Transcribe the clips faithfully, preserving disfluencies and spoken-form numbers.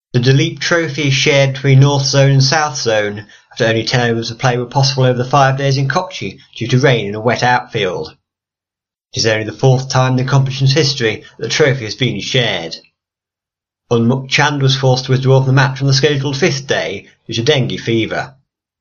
The Duleep Trophy is shared between North Zone and South Zone after only ten overs of play were possible over the five days in Kochi due to rain in a wet outfield. It is only the fourth time in the competition's history that the trophy has been shared. Unmukt Chand was forced to withdraw from the match on the scheduled fifth day due to dengue fever.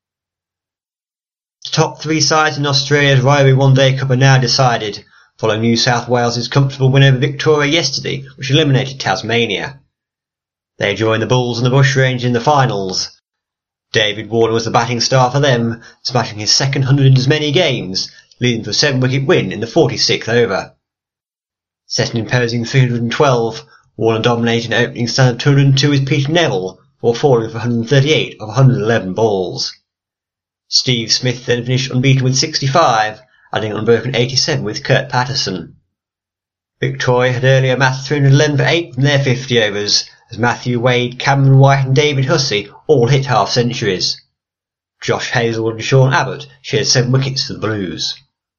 The top three sides in Australia's Ryobi One Day Cup are now decided, following New South Wales' comfortable win over Victoria yesterday, which eliminated Tasmania. They joined the Bulls and the Bushrangers in the finals. David Warner was the batting star for them, smashing his second hundred in as many games, leading to a seven-wicket win in the forty-sixth over. Set an imposing three hundred twelve, Warner dominated an opening stand of two hundred two with Peter Neville, before falling for one hundred thirty-eight of one hundred eleven balls. Steve Smith then finished unbeaten with sixty-five, adding an unbroken eighty-seven with Kurt Patterson. Victoria had earlier matched three hundred eleven for eight from their fifty overs, as Matthew Wade, Cameron White and David Hussey all hit half-centuries. Josh Hazlewood and Sean Abbott shared seven wickets for the Blues.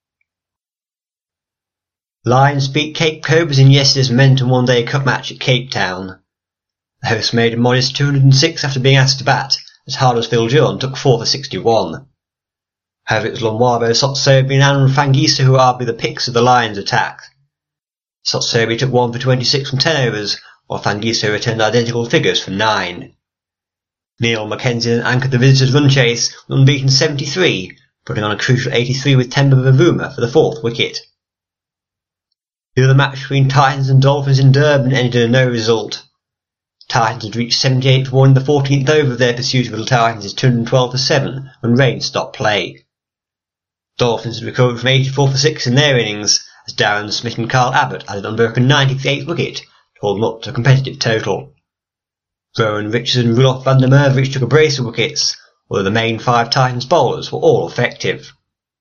Lions beat Cape Cobras in yesterday's Momentum One Day Cup match at Cape Town. The hosts made a modest two hundred six after being asked to bat, as Huddersfield John took four for sixty-one. However, it was Lonwabo, Sotsobi and Aaron Fangisa who are the picks of the Lions' attack. Sotsobi took one for twenty-six from ten overs, while Fangisa returned identical figures for nine. Neil Mackenzie then anchored the visitors' run chase with unbeaten seventy-three, putting on a crucial eighty-three with Temba Bavuma for the fourth wicket. The other match between Titans and Dolphins in Durban ended in a no result. Titans had reached seventy-eight for one in the fourteenth over of their pursuit of the Titans' two hundred twelve for seven when rain stopped play. Dolphins had recovered from eighty-four for six in their innings, as Darren Smith and Carl Abbott added an unbroken ninety for the eighth wicket to hold them up to a competitive total. Rowan Richardson and Rudolph van der Merwe each took a brace of wickets, although the main five Titans bowlers were all effective.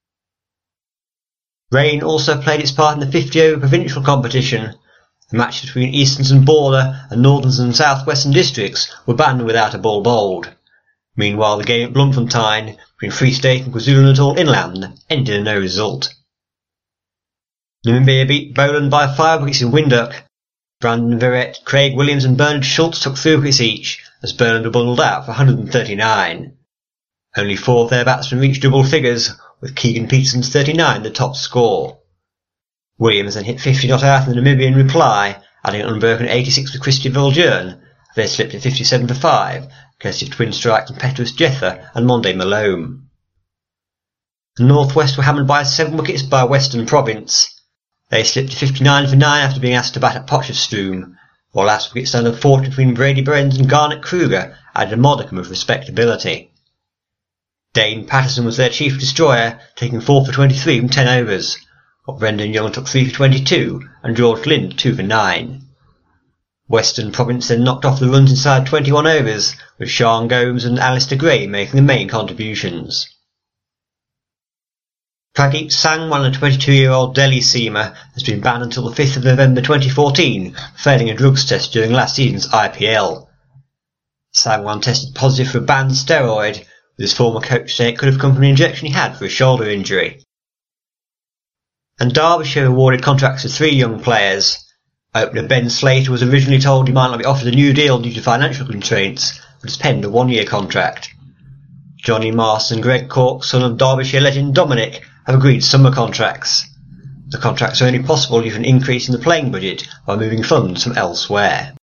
Rain also played its part in the fifty over provincial competition. The matches between Easterns and Border and Northerns and South Western districts were banned without a ball bowled. Meanwhile, the game at Bloemfontein between Free State and KwaZulu-Natal Inland ended in no result. Namibia beat Boland by five wickets in Windhoek. Brandon Verrett, Craig Williams and Bernard Schultz took three wickets each, as Bernard were bundled out for one hundred thirty-nine. Only four of their batsmen reached double figures, with Keegan Peterson's thirty-nine the top score. Williams then hit fifty not out in the Namibian reply, adding an unbroken eighty-six for Christian Viljoen. They slipped at fifty-seven for five, courtesy of twin strikes from Petrus Jetha and Monde Malone. The North West were hammered by seven wickets by Western Province. They slipped to fifty-nine for nine after being asked to bat at Potchefstroom, while last wicket stand of forty between Brady Burns and Garnet Kruger added a modicum of respectability. Dane Patterson was their chief destroyer, taking four for twenty-three from ten overs, while Brendan Young took three for twenty-two and George Lind two for nine. Western Province then knocked off the runs inside twenty-one overs, with Sean Gomes and Alistair Gray making the main contributions. Pradeep Sangwan, a twenty-two-year-old Delhi seamer, has been banned until the fifth of November twenty fourteen for failing a drugs test during last season's I P L. Sangwan tested positive for a banned steroid, with his former coach saying it could have come from an injection he had for a shoulder injury. And Derbyshire awarded contracts to three young players. Opener Ben Slater was originally told he might not be offered a new deal due to financial constraints, but has penned a one-year contract. Johnny Mars and Greg Cork, son of Derbyshire legend Dominic, have agreed summer contracts. The contracts are only possible due to an increase in the playing budget by moving funds from elsewhere.